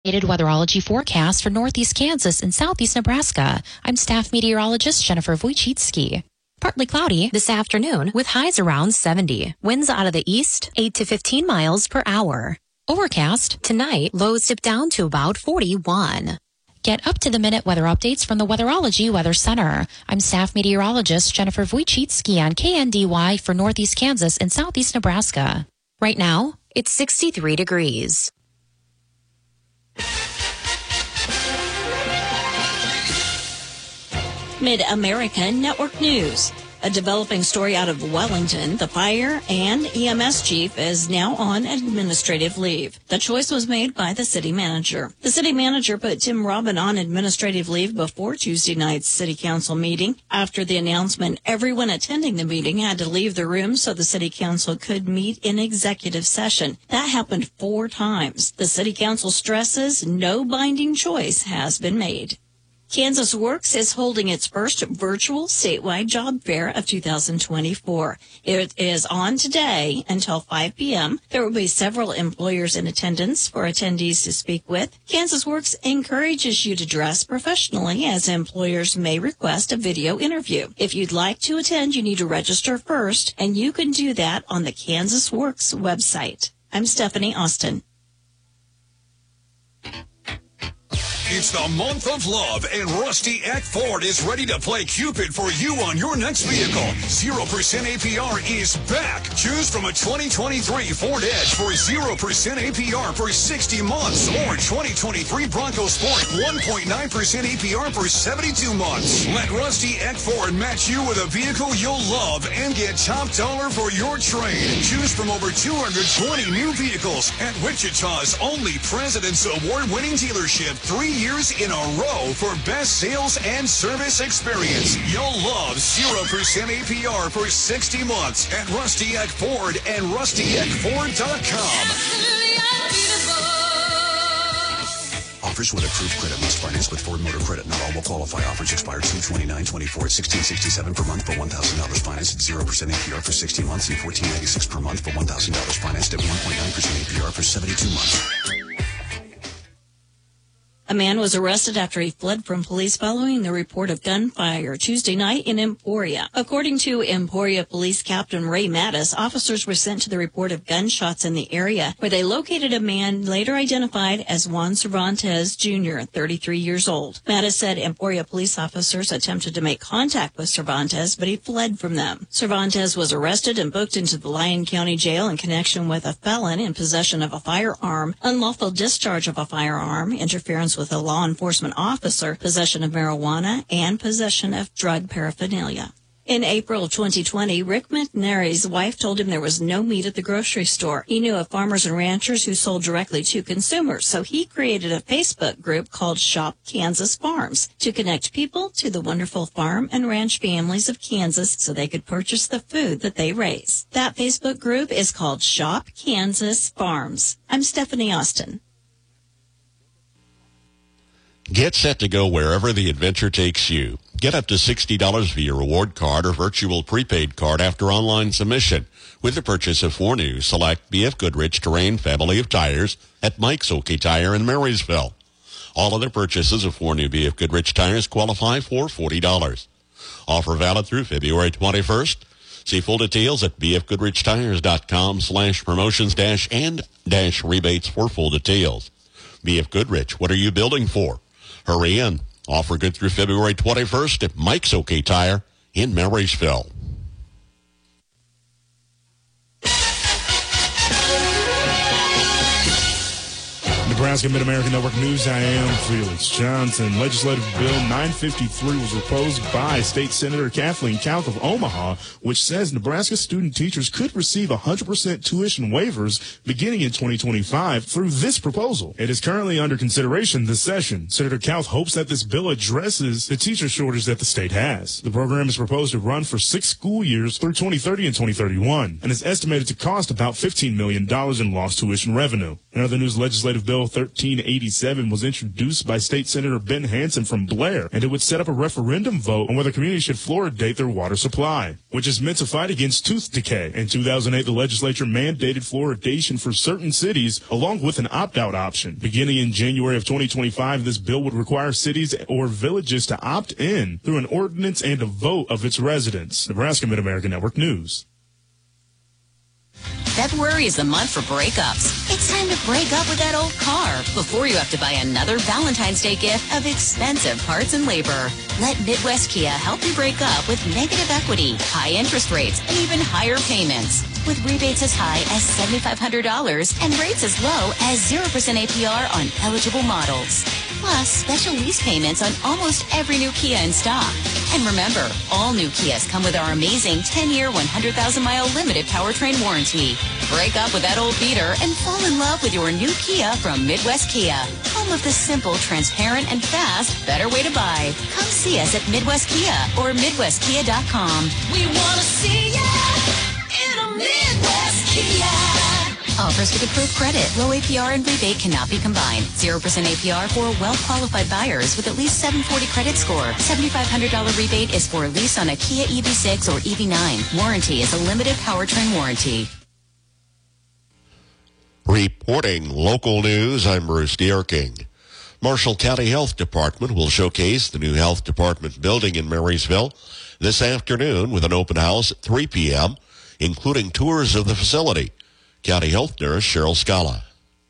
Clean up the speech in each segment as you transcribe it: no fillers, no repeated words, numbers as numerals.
Weatherology forecast for northeast Kansas and southeast Nebraska. I'm staff meteorologist Jennifer Wojcicki. Partly cloudy this afternoon with highs around 70. Winds out of the east, 8 to 15 miles per hour. Overcast tonight, lows dip down to about 41. Get up-to-the-minute weather updates from the Weatherology Weather Center. I'm staff meteorologist Jennifer Wojcicki on KNDY for northeast Kansas and southeast Nebraska. Right now, it's 63 degrees. Mid-America Network News. A developing story out of Wellington. The fire and EMS chief is now on administrative leave. The choice was made by the city manager. The city manager put Tim Robin on administrative leave before Tuesday night's city council meeting. After the announcement, everyone attending the meeting had to leave the room so the city council could meet in executive session. That happened 4 times. The city council stresses no binding choice has been made. Kansas Works is holding its first virtual statewide job fair of 2024. It is on today until 5 p.m. There will be several employers in attendance for attendees to speak with. Kansas Works encourages you to dress professionally, as employers may request a video interview. If you'd like to attend, you need to register first, and you can do that on the Kansas Works website. I'm Stephanie Austin. It's the month of love, and Rusty Eck Ford is ready to play Cupid for you on your next vehicle. 0% APR is back. Choose from a 2023 Ford Edge for 0% APR for 60 months, or 2023 Bronco Sport 1.9% APR for 72 months. Let Rusty Eck Ford match you with a vehicle you'll love and get top dollar for your trade. Choose from over 220 new vehicles at Wichita's only President's Award-winning dealership. 3 years in a row for best sales and service experience. You'll love 0% APR for 60 months at Rusty Eck Ford and RustyEckFord.com. Offers with approved credit must finance with Ford Motor Credit. Not all will qualify. Offers expire 2/29/24 at $16.67 per month for $1,000 financed at 0% APR for 60 months and $14.96 per month for $1,000 financed at 1.9% APR for 72 months. A man was arrested after he fled from police following the report of gunfire Tuesday night in Emporia. According to Emporia Police Captain Ray Mattis, officers were sent to the report of gunshots in the area, where they located a man later identified as Juan Cervantes Jr., 33 years old. Mattis said Emporia police officers attempted to make contact with Cervantes, but he fled from them. Cervantes was arrested and booked into the Lyon County Jail in connection with a felon in possession of a firearm, unlawful discharge of a firearm, interference with a law enforcement officer, possession of marijuana, and possession of drug paraphernalia. In April of 2020, Rick McNary's wife told him there was no meat at the grocery store. He knew of farmers and ranchers who sold directly to consumers, so he created a Facebook group called Shop Kansas Farms to connect people to the wonderful farm and ranch families of Kansas so they could purchase the food that they raise. That Facebook group is called Shop Kansas Farms. I'm Stephanie Austin. Get set to go wherever the adventure takes you. Get up to $60 via reward card or virtual prepaid card after online submission with the purchase of 4 new select B.F. Goodrich Terrain family of tires at Mike's OK Tire in Marysville. All other purchases of 4 new B.F. Goodrich tires qualify for $40. Offer valid through February 21st. See full details at bfgoodrich-tires.com/promotions-and-rebates for full details. B.F. Goodrich, what are you building for? Hurry in. Offer good through February 21st at Mike's OK Tire in Marysville. Nebraska Mid-American Network News, I am Felix Johnson. Legislative Bill 953 was proposed by State Senator Kathleen Kalk of Omaha, which says Nebraska student teachers could receive 100% tuition waivers beginning in 2025 through this proposal. It is currently under consideration this session. Senator Kalk hopes that this bill addresses the teacher shortage that the state has. The program is proposed to run for 6 school years through 2030 and 2031 and is estimated to cost about $15 million in lost tuition revenue. In other news, Legislative Bill 1387 was introduced by State Senator Ben Hansen from Blair, and it would set up a referendum vote on whether communities should fluoridate their water supply, which is meant to fight against tooth decay. In 2008, the legislature mandated fluoridation for certain cities, along with an opt-out option. Beginning in January of 2025, this bill would require cities or villages to opt in through an ordinance and a vote of its residents. Nebraska Mid-American Network News. February is the month for breakups. It's time to break up with that old car before you have to buy another Valentine's Day gift of expensive parts and labor. Let Midwest Kia help you break up with negative equity, high interest rates, and even higher payments. With rebates as high as $7,500 and rates as low as 0% APR on eligible models. Plus, special lease payments on almost every new Kia in stock. And remember, all new Kias come with our amazing 10-year, 100,000-mile limited powertrain warranty. Break up with that old beater and fall in love with your new Kia from Midwest Kia. Home of the simple, transparent, and fast, better way to buy. Come see us at Midwest Kia or MidwestKia.com. We want to see ya in a Midwest Kia. Offers with approved credit. Low APR and rebate cannot be combined. 0% APR for well-qualified buyers with at least 740 credit score. $7,500 rebate is for lease on a Kia EV6 or EV9. Warranty is a limited powertrain warranty. Reporting local news, I'm Bruce Dierking. Marshall County Health Department will showcase the new health department building in Marysville this afternoon with an open house at 3 p.m., including tours of the facility. County Health Nurse Cheryl Scala.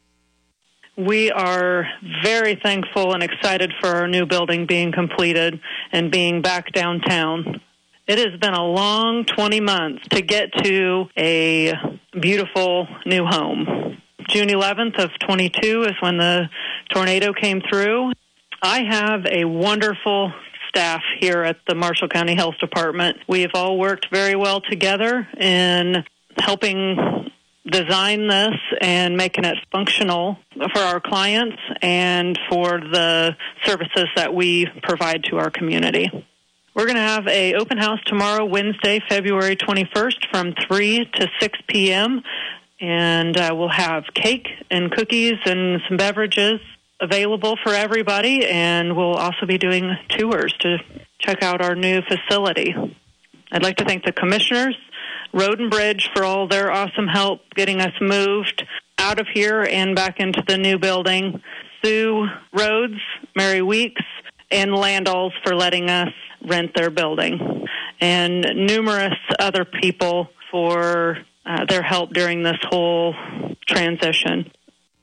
We are very thankful and excited for our new building being completed and being back downtown. It has been a long 20 months to get to a beautiful new home. June 11th of 22 is when the tornado came through. I have a wonderful staff here at the Marshall County Health Department. We have all worked very well together in helping design this and making it functional for our clients and for the services that we provide to our community. We're going to have an open house tomorrow, Wednesday, February 21st from 3 to 6 p.m., and we'll have cake and cookies and some beverages available for everybody, and we'll also be doing tours to check out our new facility. I'd like to thank the commissioners, Road and Bridge, for all their awesome help getting us moved out of here and back into the new building. Sue Rhodes, Mary Weeks, and Landals for letting us rent their building. And numerous other people for their help during this whole transition.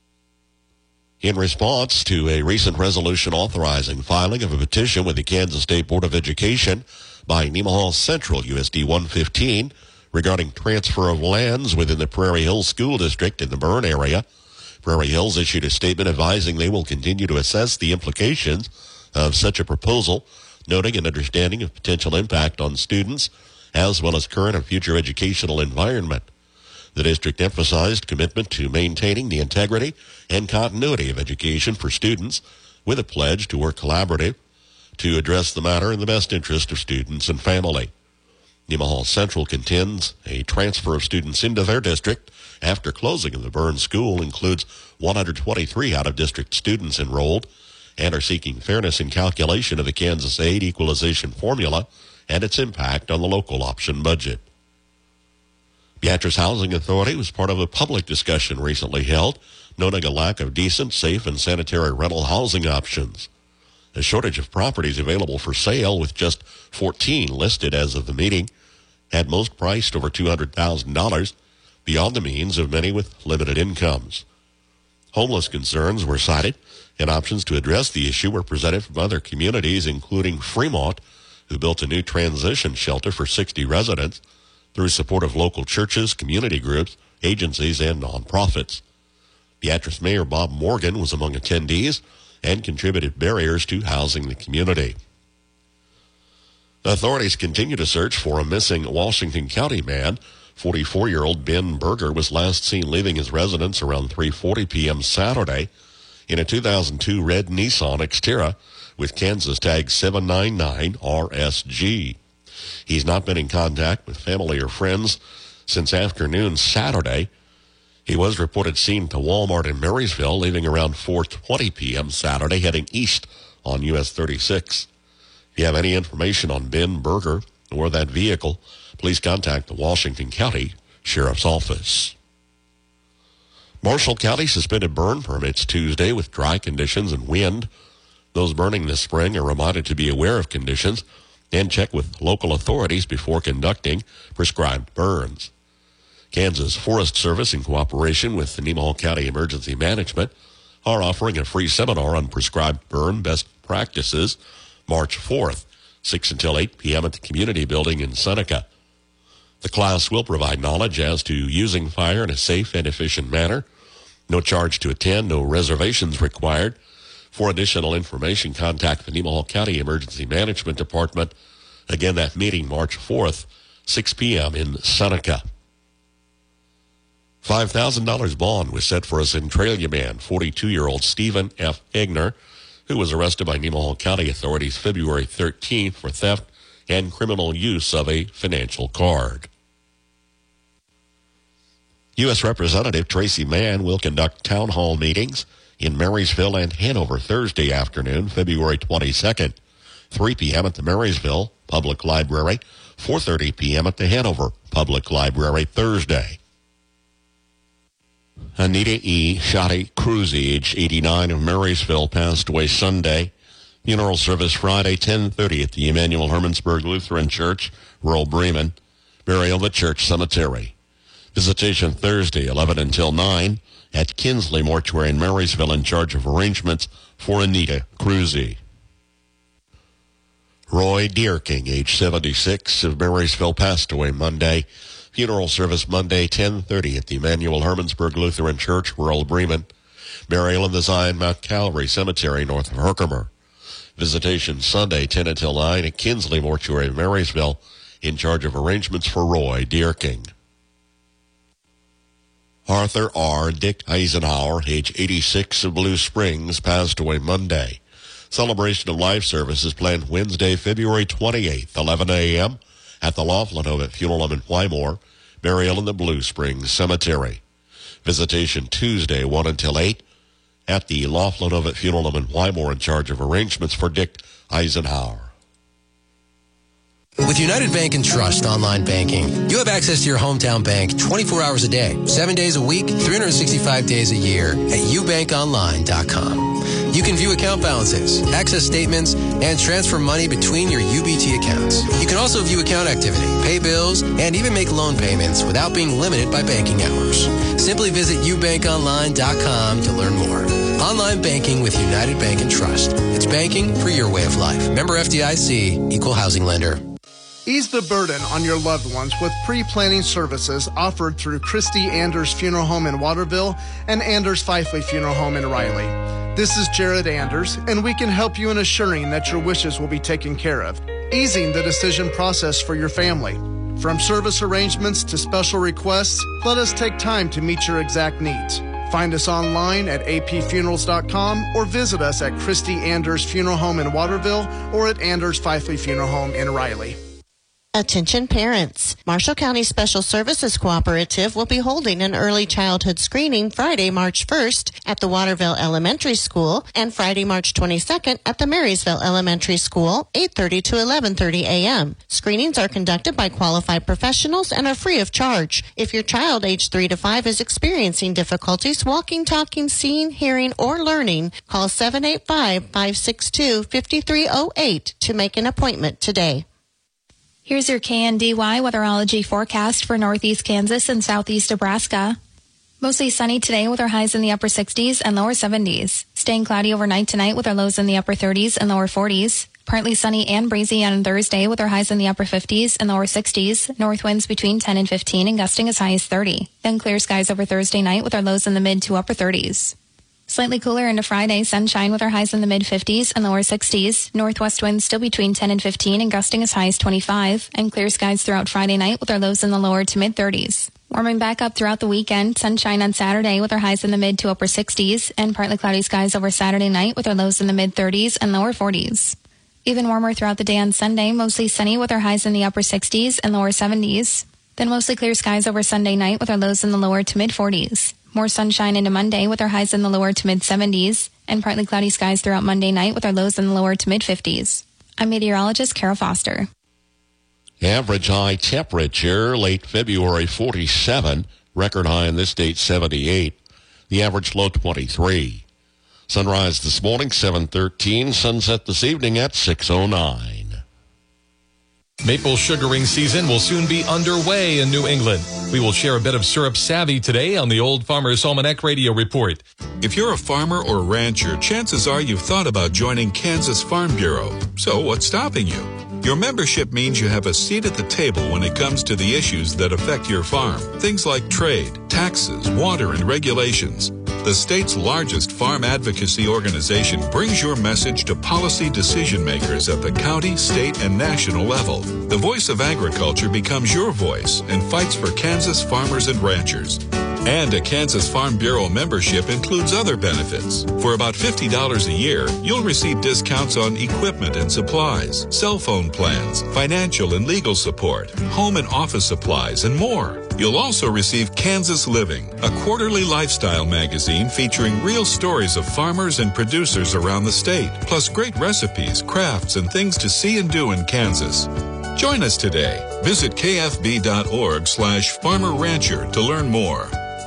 In response to a recent resolution authorizing filing of a petition with the Kansas State Board of Education by Nemaha Central USD 115, regarding transfer of lands within the Prairie Hills School District in the Berne area, Prairie Hills issued a statement advising they will continue to assess the implications of such a proposal, noting an understanding of potential impact on students as well as current and future educational environment. The district emphasized commitment to maintaining the integrity and continuity of education for students with a pledge to work collaborative to address the matter in the best interest of students and family. Nemaha Central contends a transfer of students into their district after closing of the Berne School includes 123 out-of-district students enrolled and are seeking fairness in calculation of the Kansas Aid equalization formula and its impact on the local option budget. Beatrice Housing Authority was part of a public discussion recently held, noting a lack of decent, safe, and sanitary rental housing options. A shortage of properties available for sale, with just 14 listed as of the meeting, had most priced over $200,000, beyond the means of many with limited incomes. Homeless concerns were cited, and options to address the issue were presented from other communities, including Fremont, who built a new transition shelter for 60 residents through support of local churches, community groups, agencies, and nonprofits. Beatrice Mayor Bob Morgan was among attendees and contributed barriers to housing the community. Authorities continue to search for a missing Washington County man. 44-year-old Ben Berger was last seen leaving his residence around 3:40 p.m. Saturday in a 2002 red Nissan Xterra with Kansas tag 799RSG. He's not been in contact with family or friends since afternoon Saturday. He was reported seen to Walmart in Marysville, leaving around 4:20 p.m. Saturday, heading east on US 36. If you have any information on Ben Berger or that vehicle, please contact the Washington County Sheriff's Office. Marshall County suspended burn permits Tuesday with dry conditions and wind. Those burning this spring are reminded to be aware of conditions and check with local authorities before conducting prescribed burns. Kansas Forest Service, in cooperation with the Nemaha County Emergency Management, are offering a free seminar on prescribed burn best practices March 4th, 6 until 8 p.m. at the Community Building in Seneca. The class will provide knowledge as to using fire in a safe and efficient manner. No charge to attend, no reservations required. For additional information, contact the Nemaha County Emergency Management Department. Again, that meeting March 4th, 6 p.m. in Seneca. $5,000 bond was set for a Centralia man, 42-year-old Stephen F. Egner, who was arrested by Nemaha County authorities February 13th for theft and criminal use of a financial card. U.S. Representative Tracy Mann will conduct town hall meetings in Marysville and Hanover Thursday afternoon, February 22nd, 3 p.m. at the Marysville Public Library, 4:30 p.m. at the Hanover Public Library Thursday. Anita E. Shotty Cruzy, age 89, of Marysville, passed away Sunday. Funeral service Friday, 10:30 at the Emanuel Hermannsburg Lutheran Church, rural Bremen. Burial at the church cemetery. Visitation Thursday, 11 until 9 at Kinsley Mortuary in Marysville, in charge of arrangements for Anita Cruzy. Roy Deerking, age 76, of Marysville, passed away Monday. Funeral service Monday, 10:30 at the Emanuel Hermannsburg Lutheran Church, rural Bremen. Burial in the Zion Mount Calvary Cemetery, north of Herkimer. Visitation Sunday, 10 until 9 at Kinsley Mortuary, Marysville, in charge of arrangements for Roy Deerking. Arthur R. Dick Eisenhower, age 86, of Blue Springs, passed away Monday. Celebration of life service is planned Wednesday, February 28th, 11 a.m. at the Laughlin Home at Funeral Home in Wymore. Burial in the Blue Springs Cemetery. Visitation Tuesday, 1 until 8 at the Laughlin Home at Funeral Home in Wymore, in charge of arrangements for Dick Eisenhower. With United Bank and Trust online banking, you have access to your hometown bank 24 hours a day, 7 days a week, 365 days a year at ubankonline.com. You can view account balances, access statements, and transfer money between your UBT accounts. You can also view account activity, pay bills, and even make loan payments without being limited by banking hours. Simply visit ubankonline.com to learn more. Online banking with United Bank and Trust. It's banking for your way of life. Member FDIC, Equal Housing Lender. Ease the burden on your loved ones with pre-planning services offered through Christy Anders Funeral Home in Waterville and Anders Fifely Funeral Home in Riley. This is Jared Anders, and we can help you in assuring that your wishes will be taken care of, easing the decision process for your family. From service arrangements to special requests, let us take time to meet your exact needs. Find us online at apfunerals.com or visit us at Christy Anders Funeral Home in Waterville or at Anders Fifely Funeral Home in Riley. Attention parents. Marshall County Special Services Cooperative will be holding an early childhood screening Friday, March 1st at the Waterville Elementary School and Friday, March 22nd at the Marysville Elementary School, 8:30 to 11:30 a.m. Screenings are conducted by qualified professionals and are free of charge. If your child age 3 to 5 is experiencing difficulties walking, talking, seeing, hearing, or learning, call 785-562-5308 to make an appointment today. Here's your KNDY weatherology forecast for northeast Kansas and southeast Nebraska. Mostly sunny today with our highs in the upper 60s and lower 70s. Staying cloudy overnight tonight with our lows in the upper 30s and lower 40s. Partly sunny and breezy on Thursday with our highs in the upper 50s and lower 60s. North winds between 10 and 15 and gusting as high as 30. Then clear skies over Thursday night with our lows in the mid to upper 30s. Slightly cooler into Friday, sunshine with our highs in the mid-50s and lower 60s. Northwest winds still between 10 and 15 and gusting as high as 25. And clear skies throughout Friday night with our lows in the lower to mid-30s. Warming back up throughout the weekend. Sunshine on Saturday with our highs in the mid to upper 60s. And partly cloudy skies over Saturday night with our lows in the mid-30s and lower 40s. Even warmer throughout the day on Sunday. Mostly sunny with our highs in the upper 60s and lower 70s. Then mostly clear skies over Sunday night with our lows in the lower to mid-40s. More sunshine into Monday with our highs in the lower to mid-70s, and partly cloudy skies throughout Monday night with our lows in the lower to mid-50s. I'm meteorologist Kara Foster. Average high temperature, late February 47, record high in this date 78. The average low 23. Sunrise this morning 7:13, sunset this evening at 6:09. Maple sugaring season will soon be underway in New England. We will share a bit of syrup savvy today on the Old Farmer's Almanac Radio Report. If you're a farmer or rancher, chances are you've thought about joining Kansas Farm Bureau. So what's stopping you? Your membership means you have a seat at the table when it comes to the issues that affect your farm. Things like trade, taxes, water, and regulations. The state's largest farm advocacy organization brings your message to policy decision makers at the county, state, and national level. The voice of agriculture becomes your voice and fights for Kansas farmers and ranchers. And a Kansas Farm Bureau membership includes other benefits. For about $50 a year, you'll receive discounts on equipment and supplies, cell phone plans, financial and legal support, home and office supplies, and more. You'll also receive Kansas Living, a quarterly lifestyle magazine featuring real stories of farmers and producers around the state, plus great recipes, crafts, and things to see and do in Kansas. Join us today. Visit kfb.org/farmer-rancher to learn more.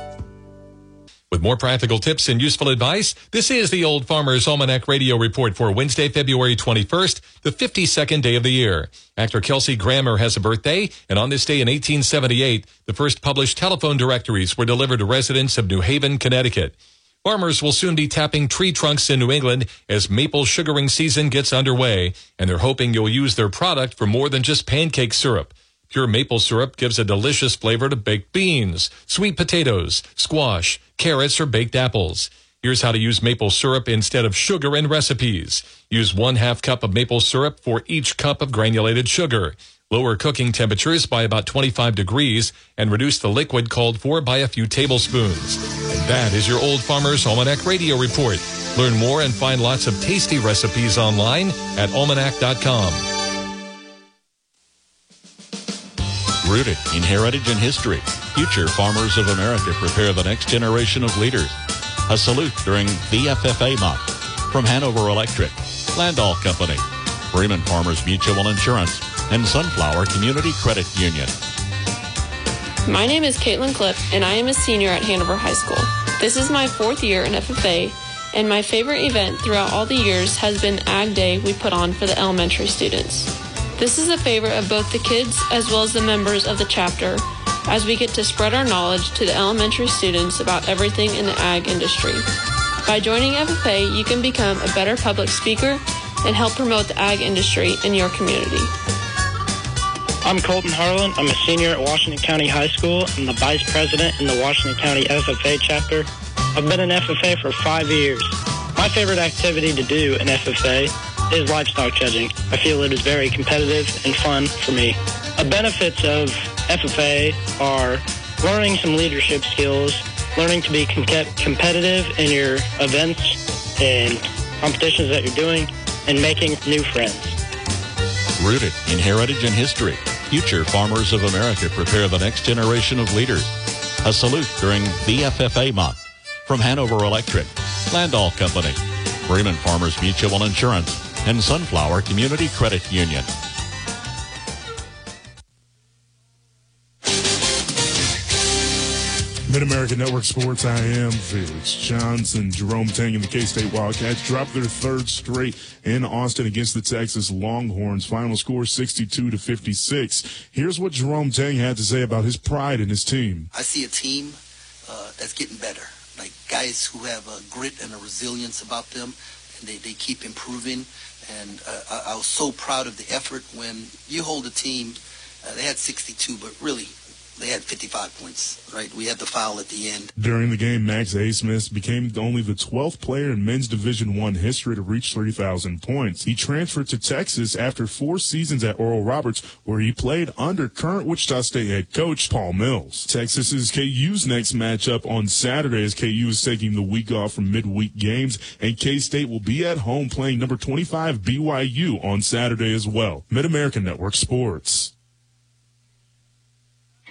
With more practical tips and useful advice, this is the Old Farmer's Almanac Radio Report for Wednesday, February 21st, the 52nd day of the year. Actor Kelsey Grammer has a birthday, and on this day in 1878, the first published telephone directories were delivered to residents of New Haven, Connecticut. Farmers will soon be tapping tree trunks in New England as maple sugaring season gets underway, and they're hoping you'll use their product for more than just pancake syrup. Pure maple syrup gives a delicious flavor to baked beans, sweet potatoes, squash, carrots, or baked apples. Here's how to use maple syrup instead of sugar in recipes. Use 1/2 cup of maple syrup for each cup of granulated sugar. Lower cooking temperatures by about 25 degrees and reduce the liquid called for by a few tablespoons. And that is your Old Farmer's Almanac Radio Report. Learn more and find lots of tasty recipes online at almanac.com. Rooted in heritage and history, future farmers of America prepare the next generation of leaders. A salute during the FFA month from Hanover Electric, Landall Company, Bremen Farmers Mutual Insurance, and Sunflower Community Credit Union. My name is Caitlin Clipp, and I am a senior at Hanover High School. This is my 4th year in FFA, and my favorite event throughout all the years has been Ag Day we put on for the elementary students. This is a favorite of both the kids as well as the members of the chapter, as we get to spread our knowledge to the elementary students about everything in the ag industry. By joining FFA, you can become a better public speaker and help promote the ag industry in your community. I'm Colton Harlan. I'm a senior at Washington County High School and the vice president in the Washington County FFA chapter. I've been in FFA for 5 years. My favorite activity to do in FFA is livestock judging. I feel it is very competitive and fun for me. The benefits of FFA are learning some leadership skills, learning to be competitive in your events and competitions that you're doing, and making new friends. Rooted in heritage and history, future farmers of America prepare the next generation of leaders. A salute during the FFA month from Hanover Electric, Landall Company, Bremen Farmers Mutual Insurance, and Sunflower Community Credit Union. Mid-American Network Sports, I am Felix Johnson. Jerome Tang and the K-State Wildcats dropped their 3rd straight in Austin against the Texas Longhorns. Final score 62-56. Here's what Jerome Tang had to say about his pride in his team. I see a team that's getting better, like guys who have a grit and a resilience about them, and they keep improving. And I was so proud of the effort when you hold a team. They had 62, but really they had 55 points, right? We had the foul at the end. During the game, Max Asmith became only the 12th player in men's Division I history to reach 3,000 points. He transferred to Texas after 4 seasons at Oral Roberts, where he played under current Wichita State head coach Paul Mills. Texas is KU's next matchup on Saturday, as KU is taking the week off from midweek games, and K-State will be at home playing number 25 BYU on Saturday as well. Mid-American Network Sports.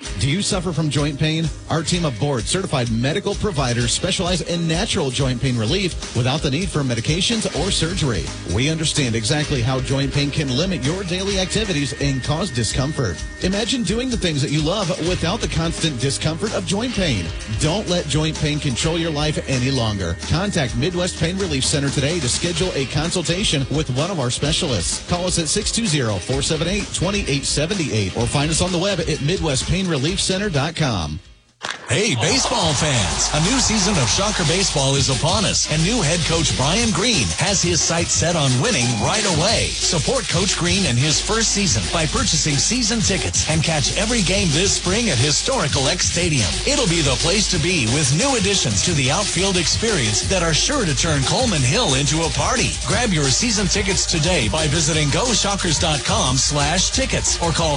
Do you suffer from joint pain? Our team of board-certified medical providers specialize in natural joint pain relief without the need for medications or surgery. We understand exactly how joint pain can limit your daily activities and cause discomfort. Imagine doing the things that you love without the constant discomfort of joint pain. Don't let joint pain control your life any longer. Contact Midwest Pain Relief Center today to schedule a consultation with one of our specialists. Call us at 620-478-2878 or find us on the web at MidwestPainReliefCenter.com. Hey, baseball fans! A new season of Shocker Baseball is upon us, and new head coach Brian Green has his sights set on winning right away. Support Coach Green in his first season by purchasing season tickets and catch every game this spring at Historical X Stadium. It'll be the place to be with new additions to the outfield experience that are sure to turn Coleman Hill into a party. Grab your season tickets today by visiting GoShockers.com/tickets or call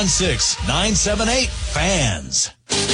316-978-FANS.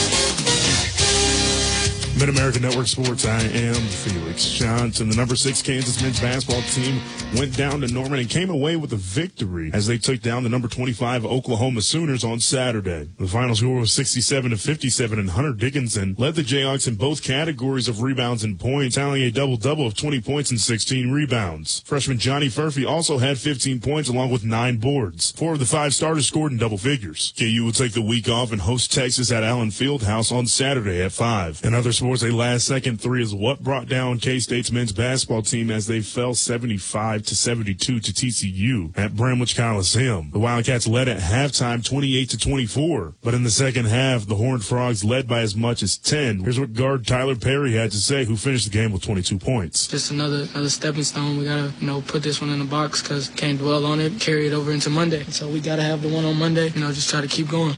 Mid-America Network Sports, I am Felix Johnson. The number 6 Kansas men's basketball team went down to Norman and came away with a victory as they took down the number 25 Oklahoma Sooners on Saturday. The final score was 67-57, and Hunter Dickinson led the Jayhawks in both categories of rebounds and points, tallying a double-double of 20 points and 16 rebounds. Freshman Johnny Furphy also had 15 points along with 9 boards. 4 of the 5 starters scored in double figures. KU will take the week off and host Texas at Allen Fieldhouse on Saturday at 5. In other sports, a last-second three is what brought down K-State's men's basketball team as they fell 75-72 to TCU at Bramlage Coliseum. The Wildcats led at halftime 28-24, but in the second half, the Horned Frogs led by as much as 10. Here's what guard Tyler Perry had to say, who finished the game with 22 points. Just another stepping stone. We got to, put this one in the box because can't dwell on it, carry it over into Monday. So we got to have the one on Monday, just try to keep going.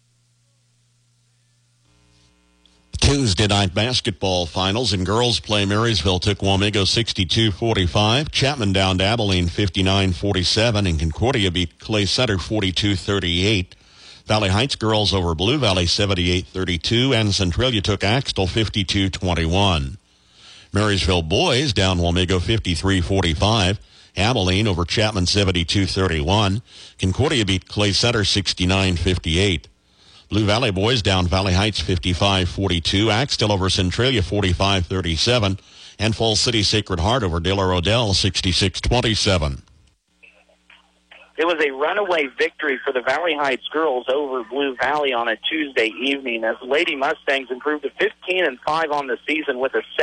Tuesday night basketball finals in girls play. Marysville took Wamego 62-45. Chapman downed Abilene 59-47, and Concordia beat Clay Center 42-38. Valley Heights girls over Blue Valley 78-32, and Centralia took Axtell 52-21. Marysville boys down Wamego 53-45. Abilene over Chapman 72-31. Concordia beat Clay Center 69-58. Blue Valley boys down Valley Heights 55-42, Axtell over Centralia 45-37, and Falls City Sacred Heart over De La Rodelle 66-27. It was a runaway victory for the Valley Heights girls over Blue Valley on a Tuesday evening as Lady Mustangs improved to 15-5 on the season with a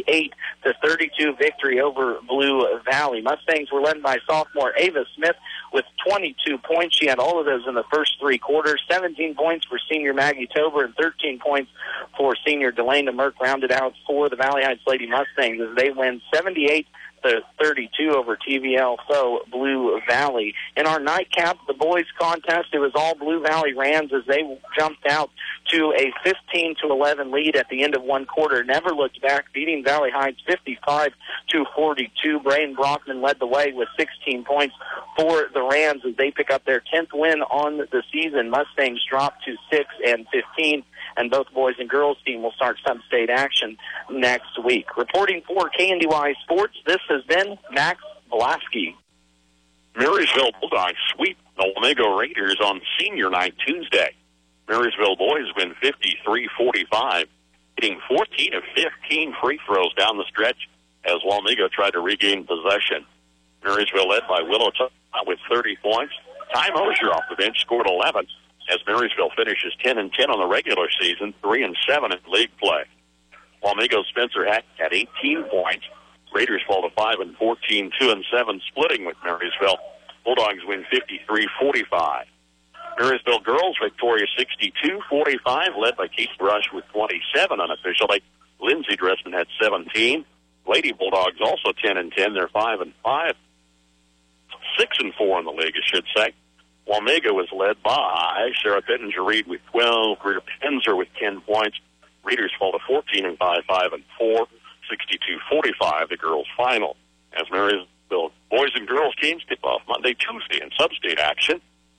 78-32 victory over Blue Valley. Mustangs were led by sophomore Ava Smith with 22 points. She had all of those in the first 3 quarters. 17 points for senior Maggie Tober and 13 points for senior Delana Merck rounded out for the Valley Heights Lady Mustangs as they win 78-32 over TVL foe Blue Valley. In our nightcap, the boys contest, it was all Blue Valley Rams as they jumped out to a 15-11 lead at the end of 1 quarter. Never looked back, beating Valley Heights 55-42. Braden Brockman led the way with 16 points for the Rams as they pick up their 10th win on the season. Mustangs drop to 6-15. And both boys and girls team will start sub-state action next week. Reporting for KNDY Sports, this has been Max Blasky. Marysville Bulldogs sweep the Wamego Raiders on senior night Tuesday. Marysville boys win 53-45, hitting 14 of 15 free throws down the stretch as Wamego tried to regain possession. Marysville led by Willow with 30 points. Ty Mosier off the bench scored 11. As Marysville finishes 10-10 on the regular season, 3-7 in league play. Wamego Spencer Heck had 18 points. Raiders fall to 5-14, 2-7, splitting with Marysville. Bulldogs win 53-45. Marysville girls victorious 62-45, led by Keith Rush with 27 unofficially. Lindsey Dressman had 17. Lady Bulldogs also 10-10. They're 5-5, 6-4 in the league, I should say. Wamego is led by Sarah Pittenger-Reed with 12, Rita Penzer with 10 points. Raiders fall to 14-5, 5-4, 62-45, the girls' final. As Marysville boys and girls teams tip off Monday, Tuesday in sub-state action.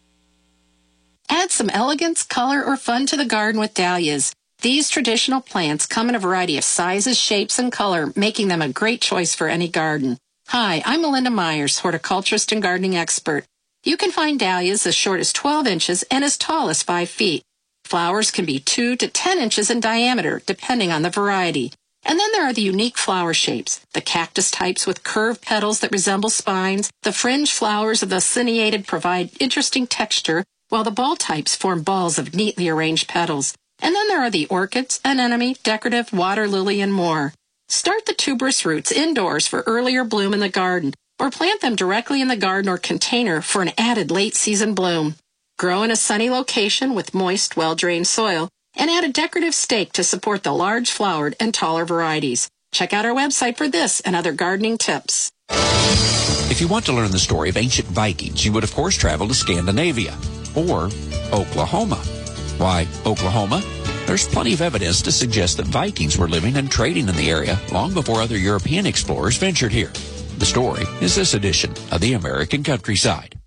Add some elegance, color, or fun to the garden with dahlias. These traditional plants come in a variety of sizes, shapes, and color, making them a great choice for any garden. Hi, I'm Melinda Myers, horticulturist and gardening expert. You can find dahlias as short as 12 inches and as tall as 5 feet. Flowers can be 2 to 10 inches in diameter, depending on the variety. And then there are the unique flower shapes, the cactus types with curved petals that resemble spines. The fringe flowers of the cineated provide interesting texture, while the ball types form balls of neatly arranged petals. And then there are the orchids, anemone, decorative, water lily, and more. Start the tuberous roots indoors for earlier bloom in the garden, or plant them directly in the garden or container for an added late-season bloom. Grow in a sunny location with moist, well-drained soil, and add a decorative stake to support the large flowered and taller varieties. Check out our website for this and other gardening tips. If you want to learn the story of ancient Vikings, you would of course travel to Scandinavia or Oklahoma. Why Oklahoma? There's plenty of evidence to suggest that Vikings were living and trading in the area long before other European explorers ventured here. The story is this edition of the American Countryside.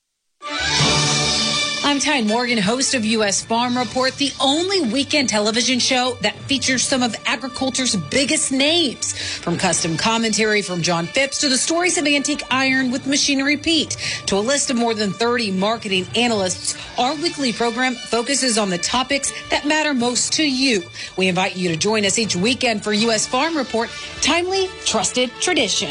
I'm Tyne Morgan, host of U.S. Farm Report, the only weekend television show that features some of agriculture's biggest names. From custom commentary from John Phipps to the stories of antique iron with Machinery Pete to a list of more than 30 marketing analysts, our weekly program focuses on the topics that matter most to you. We invite you to join us each weekend for U.S. Farm Report, timely, trusted tradition.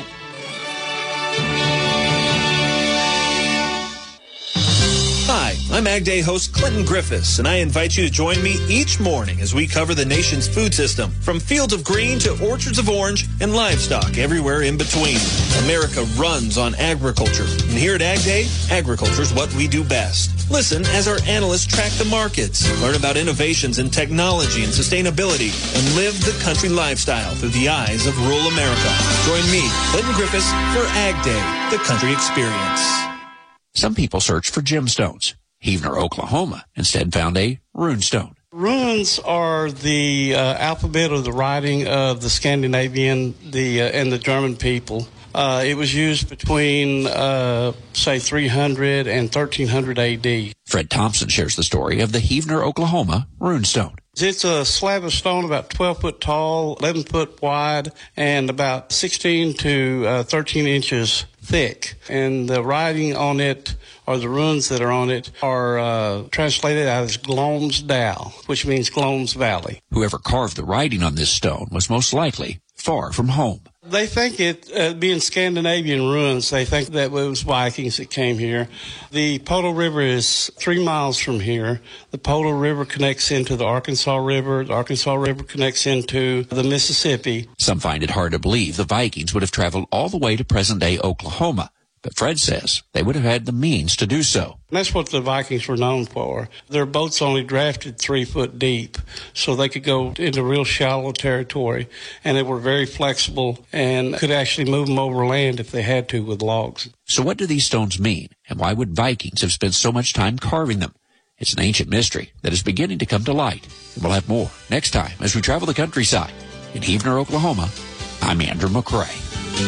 Hi, I'm Ag Day host Clinton Griffiths, and I invite you to join me each morning as we cover the nation's food system, from fields of green to orchards of orange and livestock everywhere in between. America runs on agriculture, and here at Ag Day, agriculture is what we do best. Listen as our analysts track the markets, learn about innovations in technology and sustainability, and live the country lifestyle through the eyes of rural America. Join me, Clinton Griffiths, for Ag Day, the country experience. Some people searched for gemstones. Heavener, Oklahoma, instead found a runestone. Runes are the alphabet or the writing of the Scandinavian and the German people. It was used between, say, 300 and 1300 A.D. Fred Thompson shares the story of the Heavener, Oklahoma runestone. It's a slab of stone about 12 foot tall, 11 foot wide, and about 16 to 13 inches thick. And the writing on it, or the runes that are on it, are translated as Glomsdal, which means Glom's Valley. Whoever carved the writing on this stone was most likely far from home. They think it, being Scandinavian ruins, they think that it was Vikings that came here. The Poto River is 3 miles from here. The Poto River connects into the Arkansas River. The Arkansas River connects into the Mississippi. Some find it hard to believe the Vikings would have traveled all the way to present-day Oklahoma. But Fred says they would have had the means to do so. That's what the Vikings were known for. Their boats only drafted 3 foot deep, so they could go into real shallow territory, and they were very flexible and could actually move them over land if they had to with logs. So what do these stones mean, and why would Vikings have spent so much time carving them? It's an ancient mystery that is beginning to come to light. And we'll have more next time as we travel the countryside. In Heavener, Oklahoma, I'm Andrew McCrae.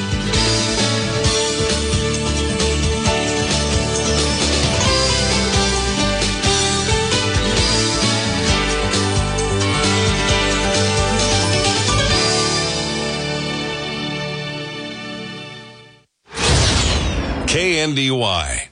KNDY.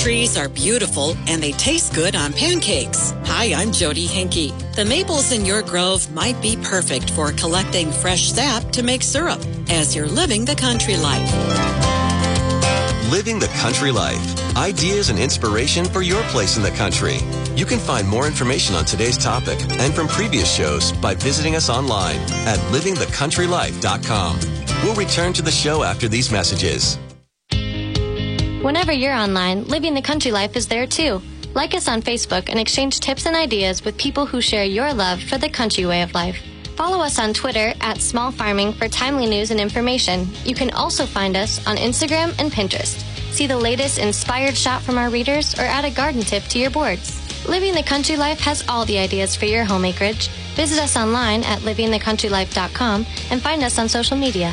trees are beautiful and they taste good on pancakes. Hi, I'm Jody Henke. The maples in your grove might be perfect for collecting fresh sap to make syrup as you're living the country life. Living the Country Life. Ideas and inspiration for your place in the country. You can find more information on today's topic and from previous shows by visiting us online at livingthecountrylife.com. We'll return to the show after these messages. Whenever you're online, Living the Country Life is there too. Like us on Facebook and exchange tips and ideas with people who share your love for the country way of life. Follow us on Twitter at Small Farming for timely news and information. You can also find us on Instagram and Pinterest. See the latest inspired shot from our readers or add a garden tip to your boards. Living the Country Life has all the ideas for your home acreage. Visit us online at livingthecountrylife.com and find us on social media.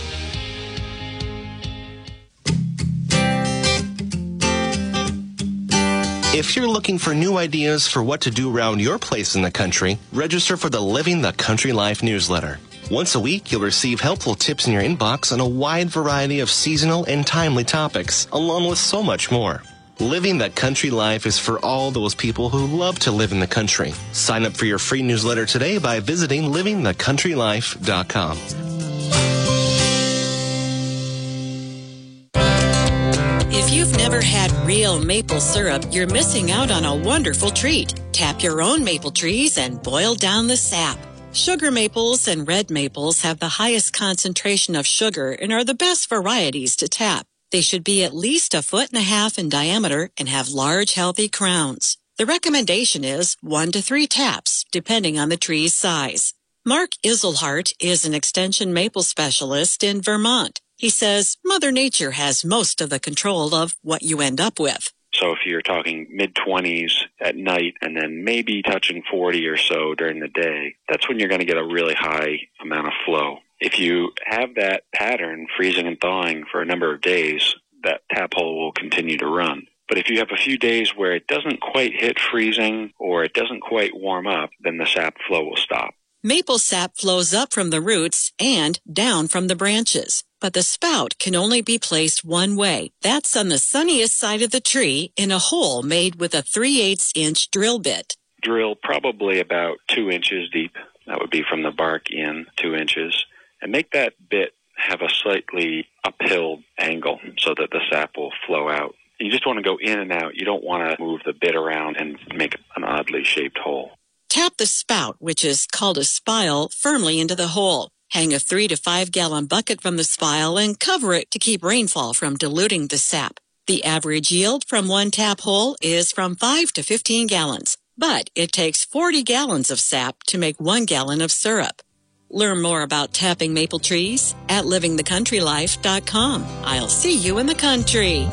If you're looking for new ideas for what to do around your place in the country, register for the Living the Country Life newsletter. Once a week, you'll receive helpful tips in your inbox on a wide variety of seasonal and timely topics, along with so much more. Living the Country Life is for all those people who love to live in the country. Sign up for your free newsletter today by visiting livingthecountrylife.com. If you've never had real maple syrup, you're missing out on a wonderful treat. Tap your own maple trees and boil down the sap. Sugar maples and red maples have the highest concentration of sugar and are the best varieties to tap. They should be at least 1.5 feet in diameter and have large, healthy crowns. The recommendation is 1 to 3 taps, depending on the tree's size. Mark Iselhart is an extension maple specialist in Vermont. He says Mother Nature has most of the control of what you end up with. So if you're talking mid-20s at night and then maybe touching 40 or so during the day, that's when you're going to get a really high amount of flow. If you have that pattern, freezing and thawing for a number of days, that tap hole will continue to run. But if you have a few days where it doesn't quite hit freezing or it doesn't quite warm up, then the sap flow will stop. Maple sap flows up from the roots and down from the branches. But the spout can only be placed one way. That's on the sunniest side of the tree in a hole made with a 3/8-inch drill bit. Drill probably about 2 inches deep. That would be from the bark in 2 inches. And make that bit have a slightly uphill angle so that the sap will flow out. You just want to go in and out. You don't want to move the bit around and make an oddly shaped hole. Tap the spout, which is called a spile, firmly into the hole. Hang a 3 to 5 gallon bucket from the spile and cover it to keep rainfall from diluting the sap. The average yield from one tap hole is from 5 to 15 gallons, but it takes 40 gallons of sap to make 1 gallon of syrup. Learn more about tapping maple trees at livingthecountrylife.com. I'll see you in the country.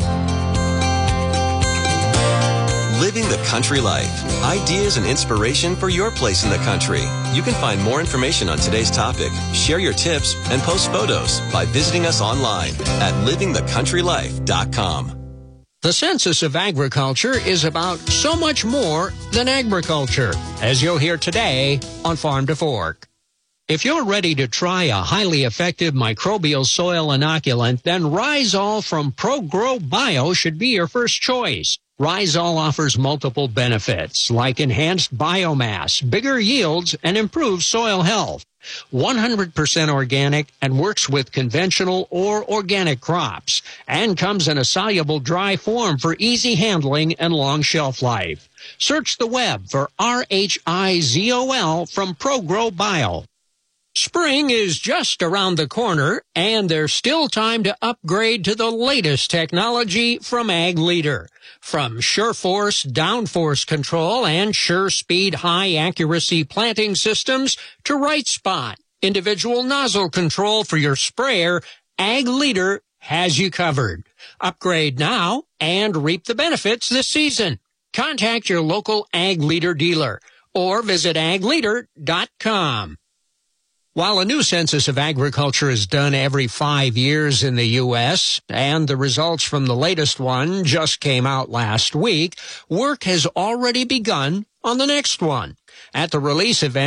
Living the Country Life. Ideas and inspiration for your place in the country. You can find more information on today's topic, share your tips, and post photos by visiting us online at livingthecountrylife.com. The Census of Agriculture is about so much more than agriculture, as you'll hear today on Farm to Fork. If you're ready to try a highly effective microbial soil inoculant, then Rhizol from ProGrow Bio should be your first choice. Rhizol offers multiple benefits like enhanced biomass, bigger yields, and improved soil health. 100% organic and works with conventional or organic crops, and comes in a soluble dry form for easy handling and long shelf life. Search the web for RHIZOL from ProGrow Bio. Spring is just around the corner, and there's still time to upgrade to the latest technology from Ag Leader. From SureForce downforce control and SureSpeed high-accuracy planting systems to Right Spot, individual nozzle control for your sprayer, Ag Leader has you covered. Upgrade now and reap the benefits this season. Contact your local Ag Leader dealer or visit agleader.com. While a new census of agriculture is done every 5 years in the U.S., and the results from the latest one just came out last week, work has already begun on the next one. At the release event,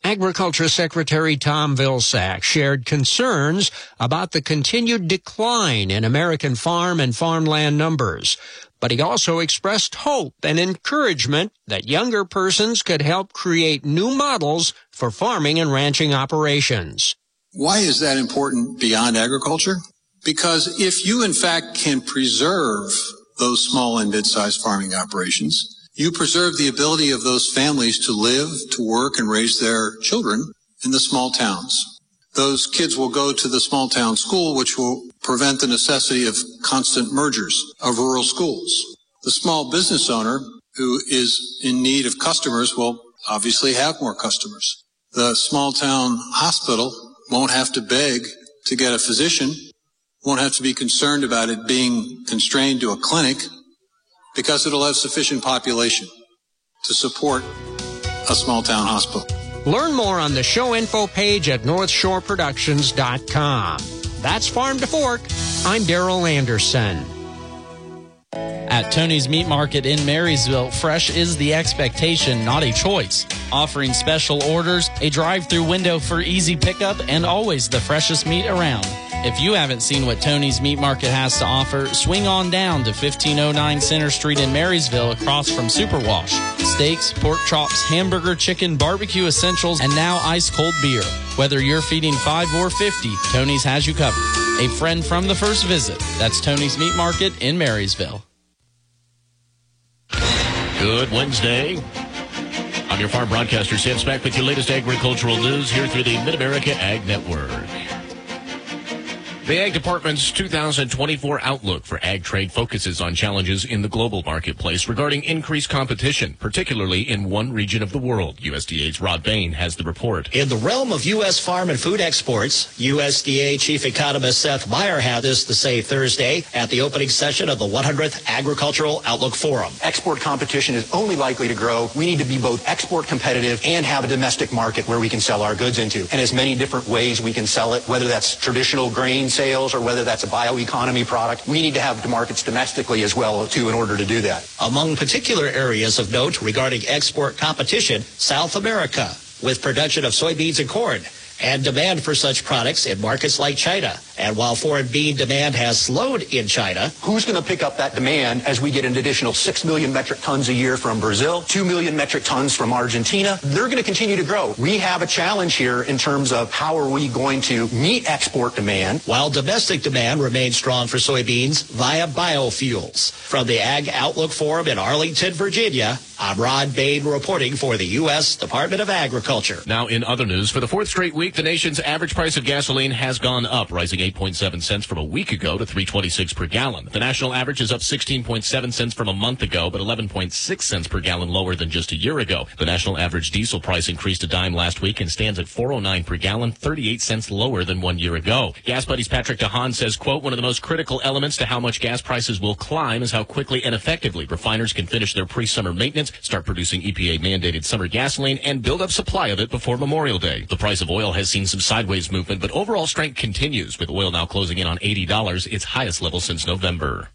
Agriculture Secretary Tom Vilsack shared concerns about the continued decline in American farm and farmland numbers. But he also expressed hope and encouragement that younger persons could help create new models for farming and ranching operations. Why is that important beyond agriculture? Because if you, in fact, can preserve those small and mid-sized farming operations, you preserve the ability of those families to live, to work, and raise their children in the small towns. Those kids will go to the small town school, which will prevent the necessity of constant mergers of rural schools. The small business owner who is in need of customers will obviously have more customers. The small town hospital won't have to beg to get a physician, won't have to be concerned about it being constrained to a clinic, because it'll have sufficient population to support a small town hospital. Learn more on the show info page at northshoreproductions.com. That's Farm to Fork. I'm Daryl Anderson. At Tony's Meat Market in Marysville, fresh is the expectation, not a choice. Offering special orders, a drive-through window for easy pickup, and always the freshest meat around. If you haven't seen what Tony's Meat Market has to offer, swing on down to 1509 Center Street in Marysville across from Superwash. Steaks, pork chops, hamburger, chicken, barbecue essentials, and now ice-cold beer. Whether you're feeding 5 or 50, Tony's has you covered. A friend from the first visit. That's Tony's Meat Market in Marysville. Good Wednesday. I'm your farm broadcaster, Sam Smack, with your latest agricultural news here through the Mid-America Ag Network. The Ag Department's 2024 outlook for ag trade focuses on challenges in the global marketplace regarding increased competition, particularly in one region of the world. USDA's Rod Bain has the report. In the realm of U.S. farm and food exports, USDA Chief Economist Seth Meyer had this to say Thursday at the opening session of the 100th Agricultural Outlook Forum. Export competition is only likely to grow. We need to be both export competitive and have a domestic market where we can sell our goods into. And there's many different ways we can sell it, whether that's traditional grain sales or whether that's a bioeconomy product. We need to have markets domestically as well, too, in order to do that. Among particular areas of note regarding export competition, South America, with production of soybeans and corn, and demand for such products in markets like China. And while foreign bean demand has slowed in China, who's going to pick up that demand as we get an additional 6 million metric tons a year from Brazil, 2 million metric tons from Argentina? They're going to continue to grow. We have a challenge here in terms of how are we going to meet export demand, while domestic demand remains strong for soybeans via biofuels. From the Ag Outlook Forum in Arlington, Virginia, I'm Rod Bain reporting for the U.S. Department of Agriculture. Now, in other news, for the fourth straight week, the nation's average price of gasoline has gone up, rising 8.7 cents from a week ago to $3.26 per gallon. The national average is up 16.7 cents from a month ago, but 11.6 cents per gallon lower than just a year ago. The national average diesel price increased a dime last week and stands at $4.09 per gallon, 38 cents lower than 1 year ago. Gas Buddy's Patrick DeHaan says, quote, one of the most critical elements to how much gas prices will climb is how quickly and effectively refiners can finish their pre-summer maintenance, start producing EPA-mandated summer gasoline, and build up supply of it before Memorial Day. The price of oil has seen some sideways movement, but overall strength continues, with oil now closing in on $80, its highest level since November.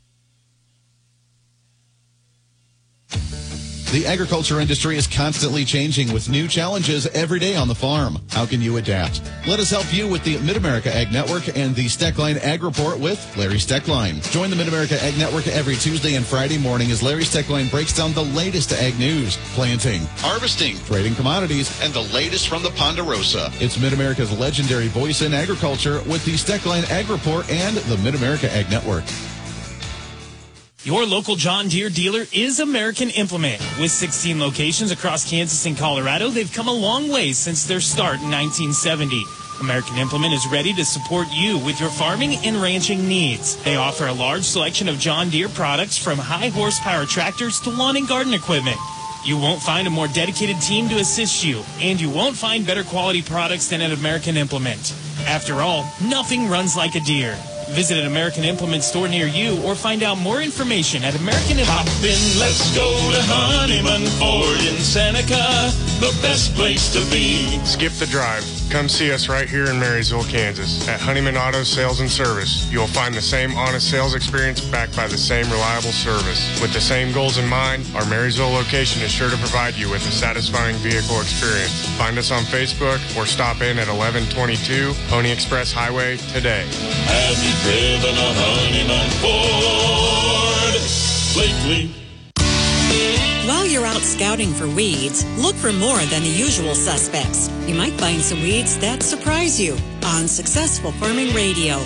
The agriculture industry is constantly changing with new challenges every day on the farm. How can you adapt? Let us help you with the Mid-America Ag Network and the Steckline Ag Report with Larry Steckline. Join the Mid-America Ag Network every Tuesday and Friday morning as Larry Steckline breaks down the latest ag news, planting, harvesting, trading commodities, and the latest from the Ponderosa. It's Mid-America's legendary voice in agriculture with the Steckline Ag Report and the Mid-America Ag Network. Your local John Deere dealer is American Implement. With 16 locations across Kansas and Colorado, they've come a long way since their start in 1970. American Implement is ready to support you with your farming and ranching needs. They offer a large selection of John Deere products from high horsepower tractors to lawn and garden equipment. You won't find a more dedicated team to assist you, and you won't find better quality products than at American Implement. After all, nothing runs like a Deere. Visit an American Implement store near you or find out more information at American Implement. Hop in, let's go to Honeyman Ford in Seneca. the best place to be. Skip the drive. Come see us right here in Marysville, Kansas. At Honeyman Auto Sales and Service, you'll find the same honest sales experience backed by the same reliable service. With the same goals in mind, our Marysville location is sure to provide you with a satisfying vehicle experience. Find us on Facebook or stop in at 1122 Pony Express Highway today. Have you driven a Honeyman Ford lately? While you're out scouting for weeds, look for more than the usual suspects. You might find some weeds that surprise you on Successful Farming Radio.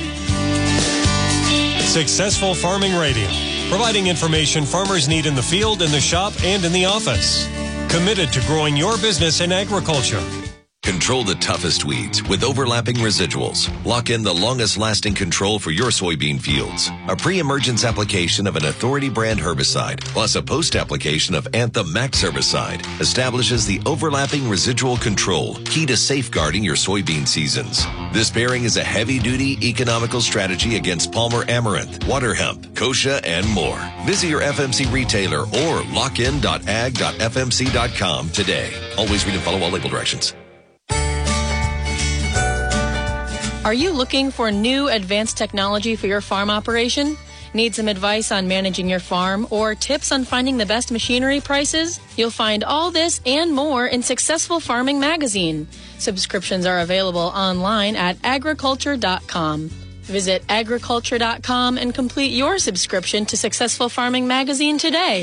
Successful Farming Radio, providing information farmers need in the field, in the shop, and in the office. Committed to growing your business in agriculture. Control the toughest weeds with overlapping residuals. Lock in the longest-lasting control for your soybean fields. A pre-emergence application of an Authority brand herbicide plus a post-application of Anthem Max herbicide establishes the overlapping residual control, key to safeguarding your soybean seasons. This pairing is a heavy-duty, economical strategy against Palmer amaranth, water hemp, kochia, and more. Visit your FMC retailer or lockin.ag.fmc.com today. Always read and follow all label directions. Are you looking for new advanced technology for your farm operation? Need some advice on managing your farm or tips on finding the best machinery prices? You'll find all this and more in Successful Farming Magazine. Subscriptions are available online at agriculture.com. Visit agriculture.com and complete your subscription to Successful Farming Magazine today.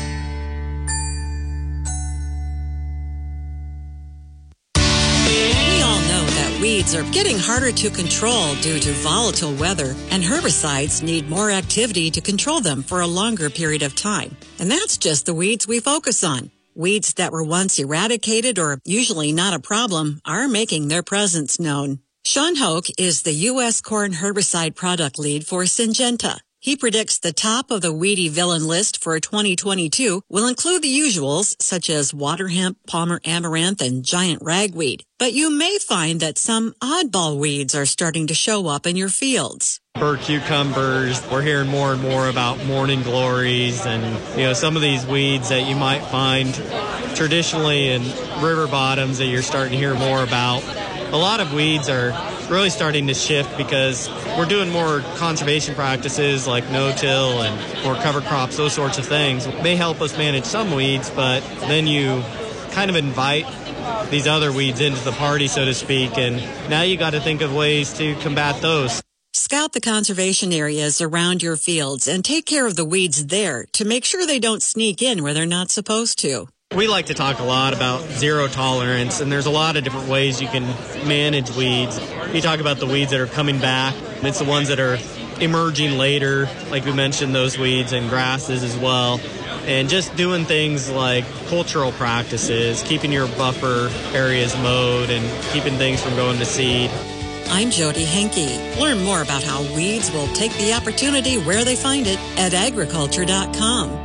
Weeds are getting harder to control due to volatile weather, and herbicides need more activity to control them for a longer period of time. And that's just the weeds we focus on. Weeds that were once eradicated or usually not a problem are making their presence known. Sean Hoke is the U.S. corn herbicide product lead for Syngenta. He predicts the top of the weedy villain list for 2022 will include the usuals such as water hemp, Palmer amaranth, and giant ragweed. But you may find that some oddball weeds are starting to show up in your fields. For cucumbers, we're hearing more and more about morning glories and, some of these weeds that you might find traditionally in river bottoms that you're starting to hear more about. A lot of weeds are really starting to shift because we're doing more conservation practices like no-till and more cover crops, those sorts of things. They help us manage some weeds, but then you kind of invite these other weeds into the party, so to speak, and now you got to think of ways to combat those. Scout the conservation areas around your fields and take care of the weeds there to make sure they don't sneak in where they're not supposed to. We like to talk a lot about zero tolerance, and there's a lot of different ways you can manage weeds. You talk about the weeds that are coming back. It's the ones that are emerging later, like we mentioned, those weeds and grasses as well. And just doing things like cultural practices, keeping your buffer areas mowed and keeping things from going to seed. I'm Jody Henke. Learn more about how weeds will take the opportunity where they find it at agriculture.com.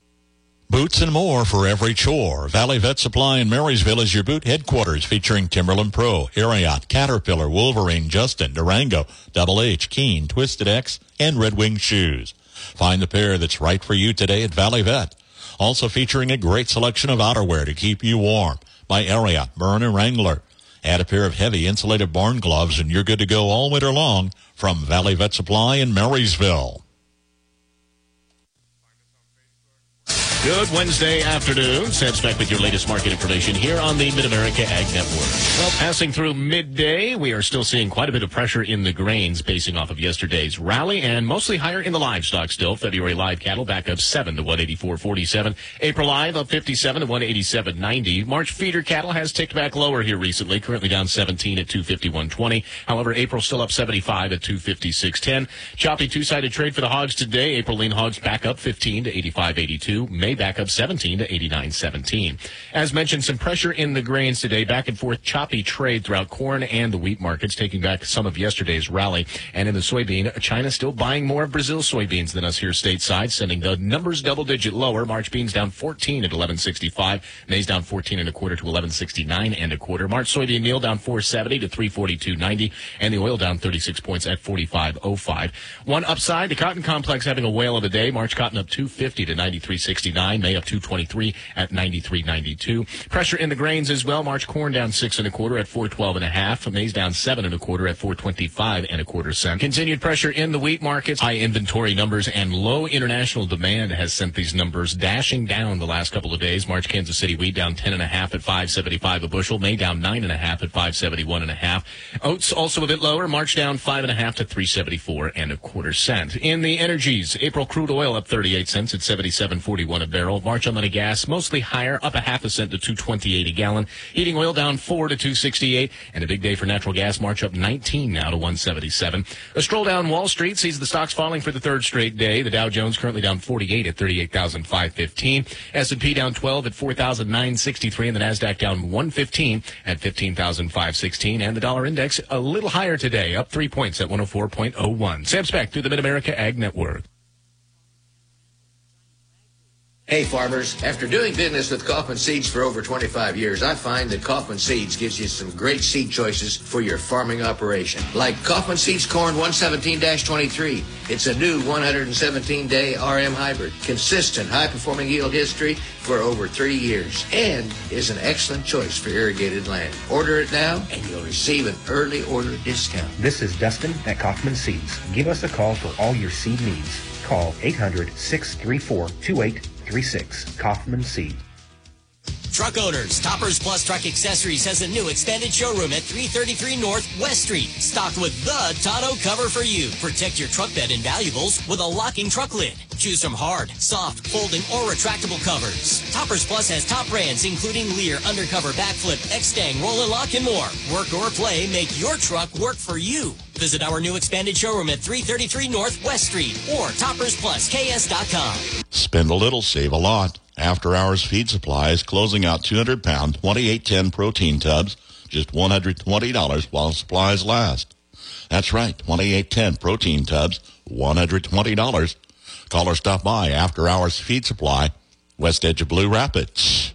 Boots and more for every chore. Valley Vet Supply in Marysville is your boot headquarters, featuring Timberland Pro, Ariat, Caterpillar, Wolverine, Justin, Durango, Double H, Keen, Twisted X, and Red Wing shoes. Find the pair that's right for you today at Valley Vet. Also featuring a great selection of outerwear to keep you warm by Ariat, Byrne, and Wrangler. Add a pair of heavy insulated barn gloves and you're good to go all winter long from Valley Vet Supply in Marysville. Good Wednesday afternoon. Sam's back with your latest market information here on the Mid-America Ag Network. Well, passing through midday, we are still seeing quite a bit of pressure in the grains basing off of yesterday's rally and mostly higher in the livestock still. February live cattle back up 7 to 184.47. April live up 57 to 187.90. March feeder cattle has ticked back lower here recently, currently down 17 at 251.20. However, April still up 75 at 256.10. Choppy two-sided trade for the hogs today. April lean hogs back up 15 to 85.82. May back up 17 to 89.17. As mentioned, some pressure in the grains today. Back and forth choppy trade throughout corn and the wheat markets, taking back some of yesterday's rally. And in the soybean, China still buying more of Brazil soybeans than us here stateside, sending the numbers double-digit lower. March beans down 14 at 11.65. Maize down 14 and a quarter to 11.69 and a quarter. March soybean meal down 4.70 to 342.90. And the oil down 36 points at 45.05. One upside, the cotton complex having a whale of a day. March cotton up 2.50 to 93.69. 229. May up 223 at 93.92. Pressure in the grains as well. March corn down 6 1/4 at 412.5. Maize down 7 1/4 at 425 1/4 cents. Continued pressure in the wheat markets. High inventory numbers and low international demand has sent these numbers dashing down the last couple of days. March Kansas City wheat down 10.5 at 575 a bushel. May down 9.5 at 571.5. Oats also a bit lower. March down 5.5 to 374 1/4 cents. In the energies, April crude oil up 38 cents at 77.41 a barrel. March on the gas mostly higher, up 0.5 cent to 2.28 a gallon. Heating oil down 4 to 2.68, and a big day for natural gas. March up 19 now to 1.77. A stroll down Wall Street sees the stocks falling for the third straight day. The Dow Jones currently down 48 at 38,515. S&P down 12 at 4,963, and the Nasdaq down 115 at 15,516. And the dollar index a little higher today, up 3 points at 104.01. Sam Speck through the Mid-America Ag Network. Hey farmers, after doing business with Kaufman Seeds for over 25 years, I find that Kaufman Seeds gives you some great seed choices for your farming operation. Like Kaufman Seeds Corn 117-23. It's a new 117-day RM hybrid. Consistent, high-performing yield history for over 3 years. And is an excellent choice for irrigated land. Order it now and you'll receive an early order discount. This is Dustin at Kaufman Seeds. Give us a call for all your seed needs. Call 800-634-2836. Kaufman Seed. Truck owners, Toppers Plus Truck Accessories has a new expanded showroom at 333 North West Street, stocked with the tonneau cover for you. Protect your truck bed and valuables with a locking truck lid. Choose from hard, soft, folding, or retractable covers. Toppers Plus has top brands including Lear, Undercover, Backflip, X-Stang, Roll and Lock, and more. Work or play, make your truck work for you. Visit our new expanded showroom at 333 North West Street or toppersplusks.com. Spend a little, save a lot. After Hours Feed Supplies closing out 200-pound 2810 protein tubs, just $120 while supplies last. That's right, 2810 protein tubs, $120. Call or stop by After Hours Feed Supply, west edge of Blue Rapids.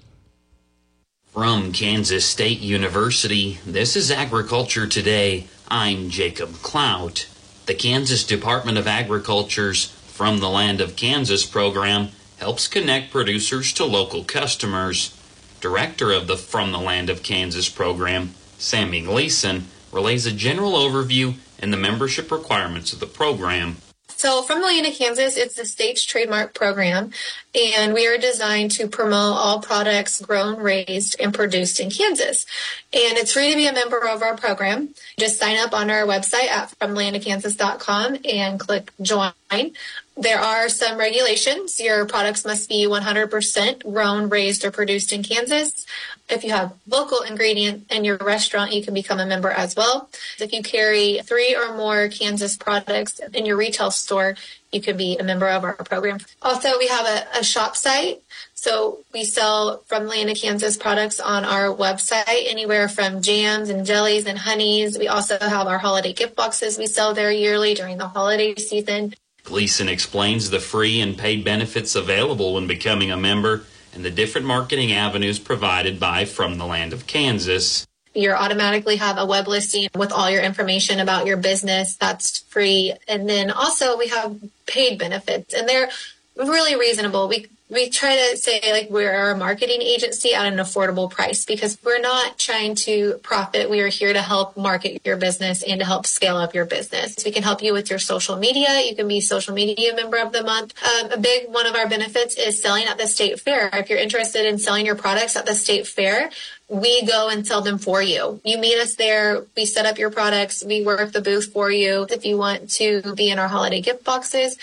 From Kansas State University, this is Agriculture Today. I'm Jacob Clout. The Kansas Department of Agriculture's From the Land of Kansas program helps connect producers to local customers. Director of the From the Land of Kansas program, Sammy Gleason, relays a general overview and the membership requirements of the program. So From the Land of Kansas, it's the state's trademark program, and we are designed to promote all products grown, raised, and produced in Kansas. And it's free to be a member of our program. Just sign up on our website at fromthelandofkansas.com and click join. There are some regulations. Your products must be 100% grown, raised, or produced in Kansas. If you have local ingredient in your restaurant, you can become a member as well. If you carry 3 or more Kansas products in your retail store, you can be a member of our program. Also, we have a shop site. So we sell From Land of Kansas products on our website, anywhere from jams and jellies and honeys. We also have our holiday gift boxes we sell there yearly during the holiday season. Gleason explains the free and paid benefits available when becoming a member and the different marketing avenues provided by From the Land of Kansas. You automatically have a web listing with all your information about your business. That's free. And then also we have paid benefits, and they're really reasonable. We try to say like we're a marketing agency at an affordable price because we're not trying to profit. We are here to help market your business and to help scale up your business. We can help you with your social media. You can be social media member of the month. A big one of our benefits is selling at the state fair. If you're interested in selling your products at the state fair, we go and sell them for you. You meet us there. We set up your products. We work the booth for you. If you want to be in our holiday gift boxes,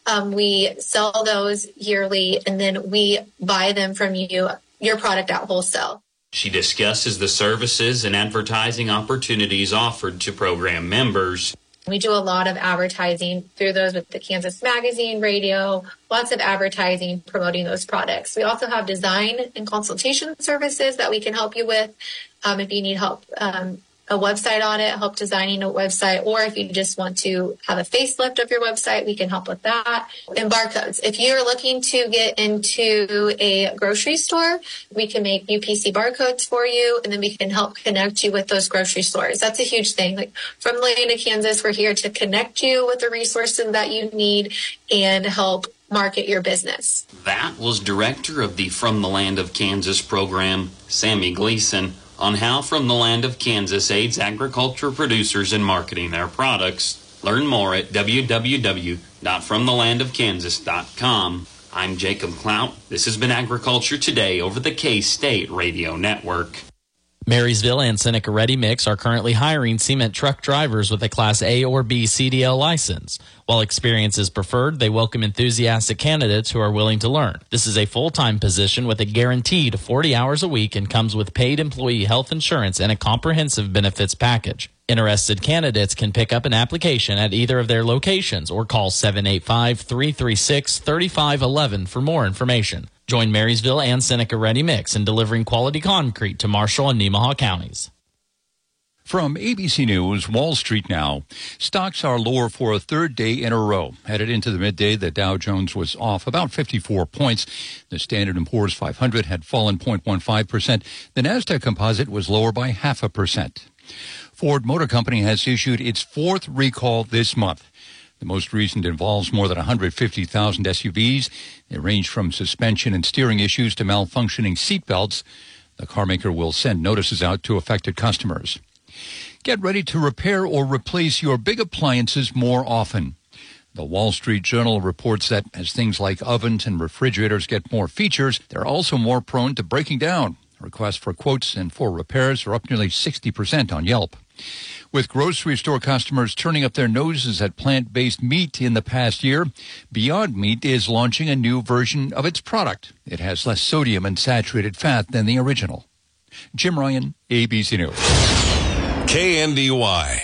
we sell those yearly, and then we buy them from you, your product at wholesale. She discusses the services and advertising opportunities offered to program members. We do a lot of advertising through those with the Kansas Magazine, radio, lots of advertising promoting those products. We also have design and consultation services that we can help you with if you need help. A website audit, help designing a website, or if you just want to have a facelift of your website, we can help with that. And barcodes. If you're looking to get into a grocery store, we can make UPC barcodes for you, and then we can help connect you with those grocery stores. That's a huge thing. Like From the Land of Kansas, we're here to connect you with the resources that you need and help market your business. That was director of the From the Land of Kansas program, Sammy Gleason, on how From the Land of Kansas aids agriculture producers in marketing their products. Learn more at www.fromthelandofkansas.com. I'm Jacob Clout. This has been Agriculture Today over the K-State Radio Network. Marysville and Seneca Ready Mix are currently hiring cement truck drivers with a Class A or B CDL license. While experience is preferred, they welcome enthusiastic candidates who are willing to learn. This is a full-time position with a guaranteed 40 hours a week and comes with paid employee health insurance and a comprehensive benefits package. Interested candidates can pick up an application at either of their locations or call 785-336-3511 for more information. Join Marysville and Seneca Ready Mix in delivering quality concrete to Marshall and Nemaha counties. From ABC News, Wall Street now. Stocks are lower for a third day in a row. Headed into the midday, the Dow Jones was off about 54 points. The Standard & Poor's 500 had fallen 0.15%. The Nasdaq Composite was lower by 0.5%. Ford Motor Company has issued its fourth recall this month. The most recent involves more than 150,000 SUVs. They range from suspension and steering issues to malfunctioning seatbelts. The carmaker will send notices out to affected customers. Get ready to repair or replace your big appliances more often. The Wall Street Journal reports that as things like ovens and refrigerators get more features, they're also more prone to breaking down. Requests for quotes and for repairs are up nearly 60% on Yelp. With grocery store customers turning up their noses at plant-based meat in the past year, Beyond Meat is launching a new version of its product. It has less sodium and saturated fat than the original. Jim Ryan, ABC News. KNDY.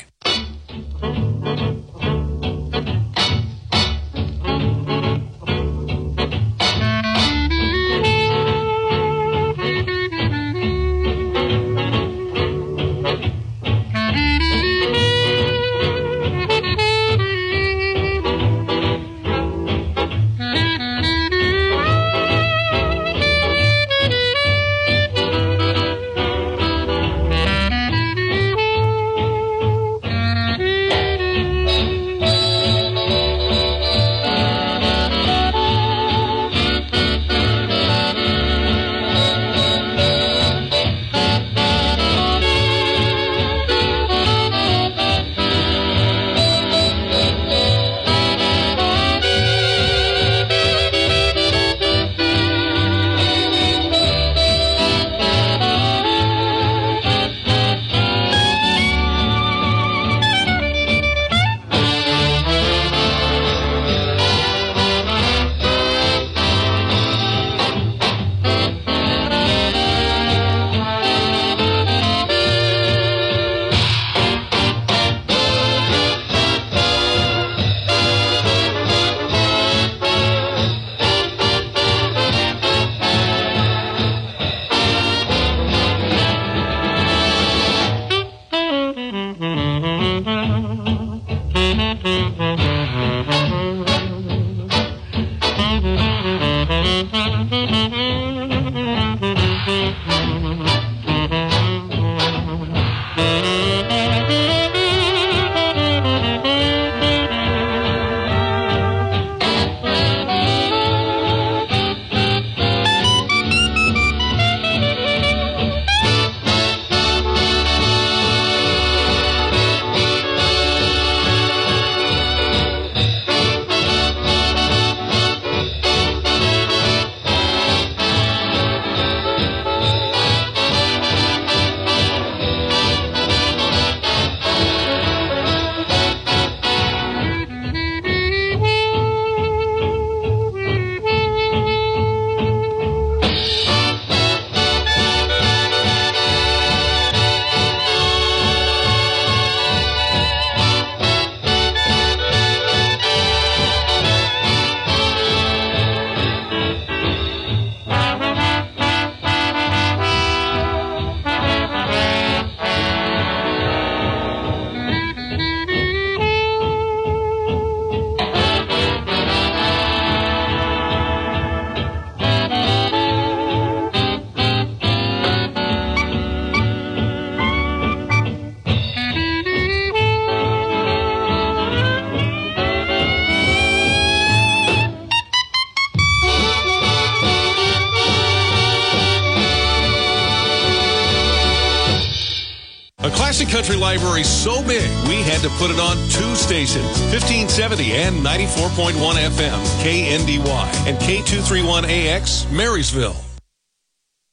Living Country Library so big, we had to put it on 2 stations, 1570 and 94.1 FM, KNDY, and K231AX, Marysville.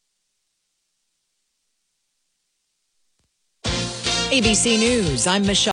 ABC News, I'm Michelle.